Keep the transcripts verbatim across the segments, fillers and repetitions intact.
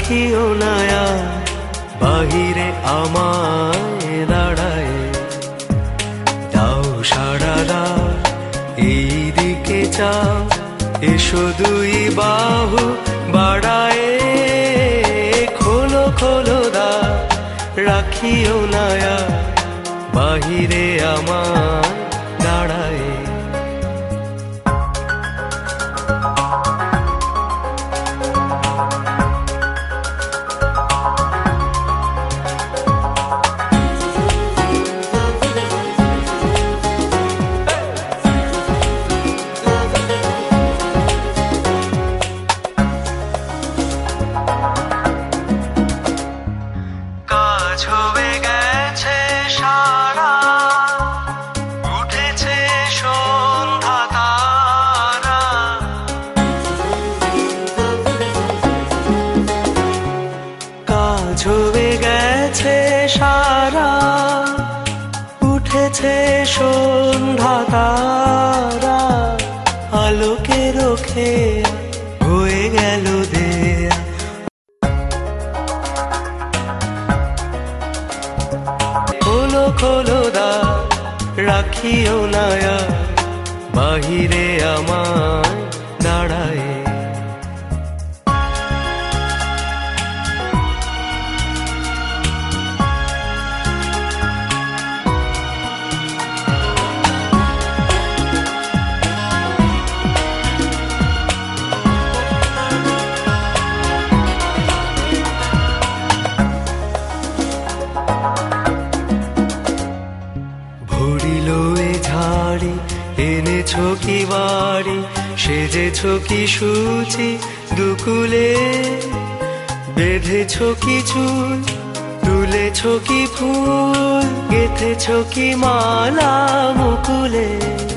রাখিও নায়া বাহিরে আমায় দাঁড়ায় দাও সাড়া দাও এই দিকে চাও এসো দুই বাহু বাড়ায় খোলো খোলো দা রাখিও নায়া বাহিরে আমায় দাঁড়ায় ছবে গেছে সারা উঠেছে সন্ধ্যা তারা কাজ হয়ে গেছে সারা উঠেছে সন্ধ্যা তারা আলোকে রোখে হয়ে গেল দেয়া খোলো খোলো দা রাখিও নায়া বাহিরে আমায় দাঁড়ায় ভরিলো এ ঝাড়ি এনেছো কি বাড়ি সেজেছো কি সুচি দুকুলে বেঁধেছো কি চুল তুলেছো কি ফুল গেঁথেছো কি মালা মুকুলে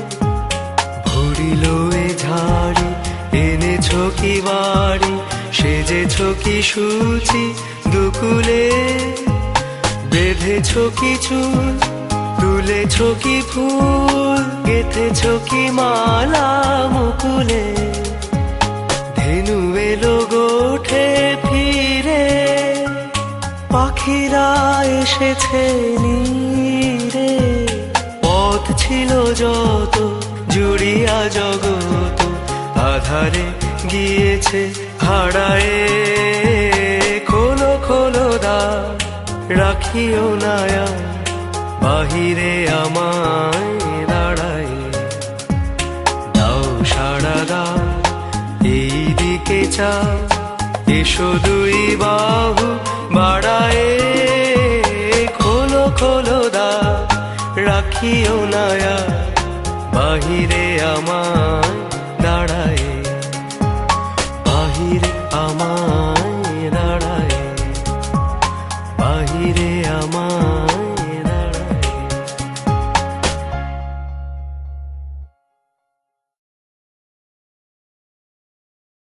ভরিলো এ ঝাড়ি এনেছো কি বাড়ি সেজেছো কি সুচি দুকুলে বেঁধেছো কি চুল তুলেছো কি ফুল গেঁথেছো কি মালা মুকুলে ধেনু এলো গোঠে ফিরে পাখিরা এসেছে নীরে পথ ছিল যত জুড়িয়া জগত আধারে গিয়েছে হারায়ে খোলো খোলো দা রাখিও নায়া বাহিরে আমায় দাঁড়ায় দাও সাড়া দাও এই দিকে চাও এসো দুই বাহু বাড়ায় খোলো খোলো দা রাখিও নায়া বাহিরে আমায় দাঁড়ায় বাহিরে আমায়